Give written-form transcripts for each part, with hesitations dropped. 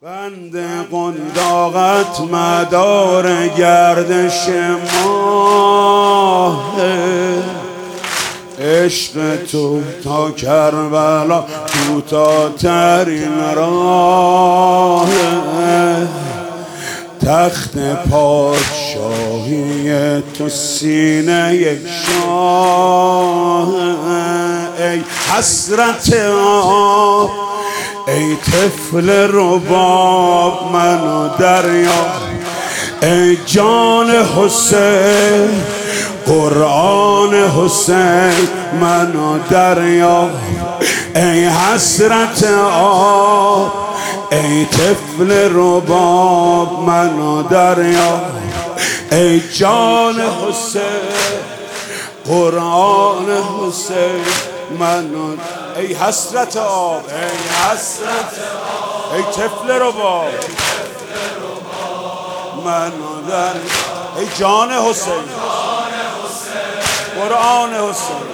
بند قنداقت مدار گردش ماه، عشق تو تا کربلا کوتاه‌ترین راه، تخت پادشاهی تو سینه شاه. ای حسرت آب، ای طفل رباب منو دریا، ای جان حسین قرآن حسین منو دریا. ای حسرت آب، ای طفل رباب منو دریا، ای جان حسین قرآن حسین منو. ای حسرت آب، ای حسرت آب، ای طفل رباب منو دریا، ای جان حسین قرآن حسین.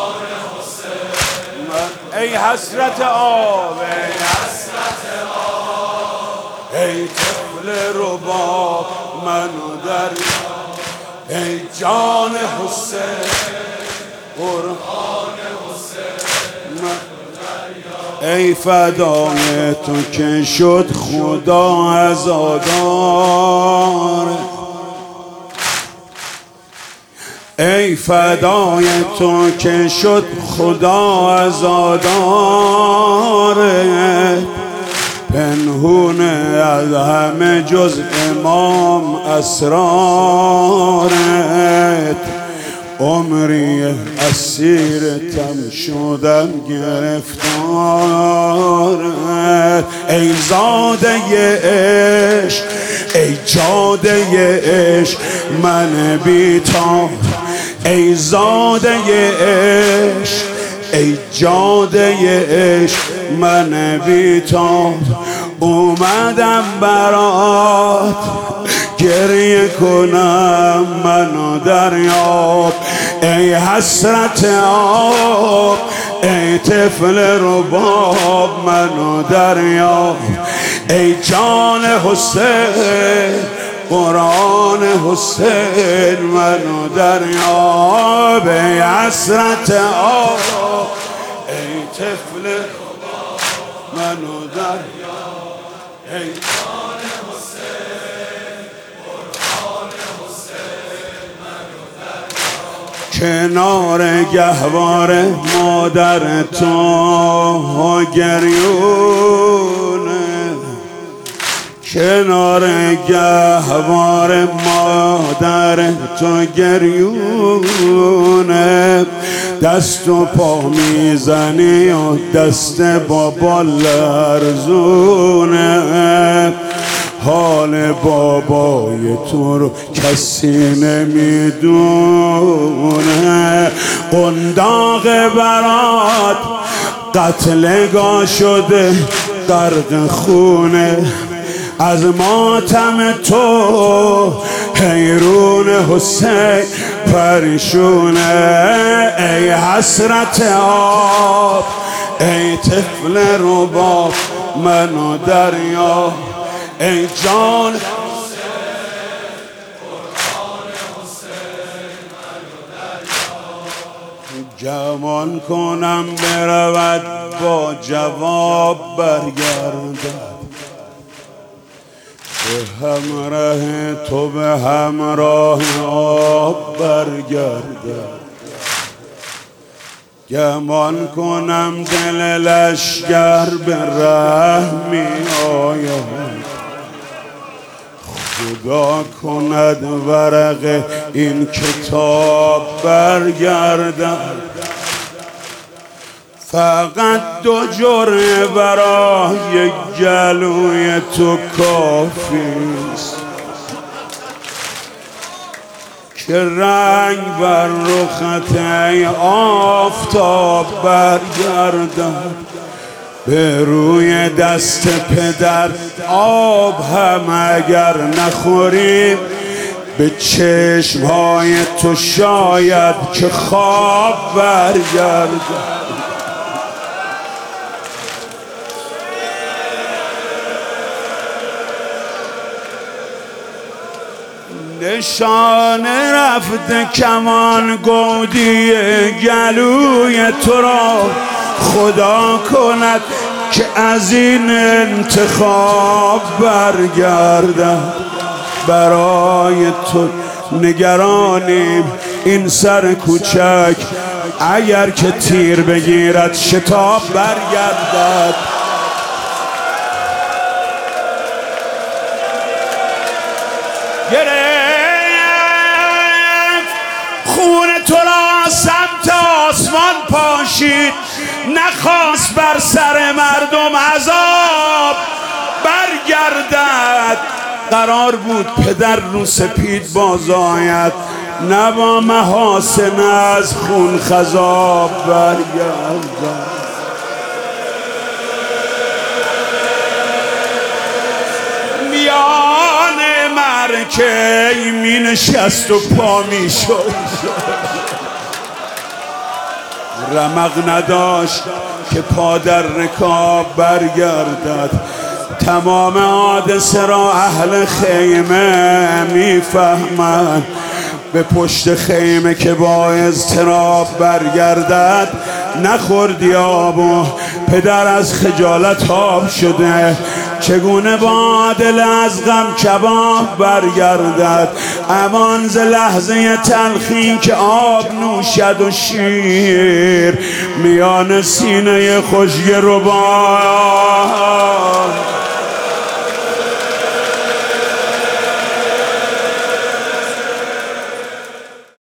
ای حسرت آب، ای حسرت آب، ای طفل رباب منو دریا، ای جان حسین قرآن حسین. ای فدای تو که شد خدا عزادار، ای فدای تو که شد خدا عزادار، پنهونه از همه جز امام اسرارت. عمری اسیر تم شدم گرفتار، ای زاده عشق، ای جاده عشق من بی‌تاب، ای زاده عشق، ای جاده عشق من بی‌تاب. اومدم برات گریه کنم منو دریاب، ای حسرت آب، ای طفل رباب منو دریاب، ای جان حسین قرآن حسین منو دریاب. ای حسرت آب، ای طفل رباب منو دریاب، ای جان حسین قرآن حسین منو دریاب. کنار گهوار مادر تو گریونه، کنار گهوار مادر تو گریونه، دست و پا میزنی و دست بابا لرزونه. حال بابای تو رو کسی نمیدونه، قنداق برات قتلگاه شده غرق خونه، از ماتم تو حیرون حسین پریشونه. ای حسرت آب، ای طفل رباب منو دریا، ای جان حسین قرآن حسین منو دریا. گمان کنم برود با جواب برگردد، به همراه تو به همراه آب برگردد. گمان کنم دل لشگر به ره می آید، خدا کند ورق این کتاب برگردد. فقط دو جرعه برای گلوی تو کافیست، که رنگ بر رخت ای آفتاب برگردد. به روی دست پدر آب هم اگر نخوریم، به چشمهای تو شاید که خواب برگردد. نشان رفته کمان گودی گلوی تو را خدا کند که از این انتخاب برگردم. برای تو نگرانیم این سر کوچک، اگر که تیر بگیرد شتاب برگردد. خون تو را سمت آسمان پاشید، نخواست بر سر مردم عذاب برگردد. قرار بود پدر رو سپید باز آید، نه با محاسن از خون خضاب برگردد. که می نشست و پا می شد، رمق نداشت که پا در رکاب برگردد. تمام حادثه را اهل خیمه می فهمند، به پشت خیمه که با اضطراب برگردد. نخوردی آب و پدر از خجالت آب شده، چگونه با دل از غم کباب برگردد. امان ز لحظه تلخی که آب نوشد و شیر میان سینه خوشگه رباب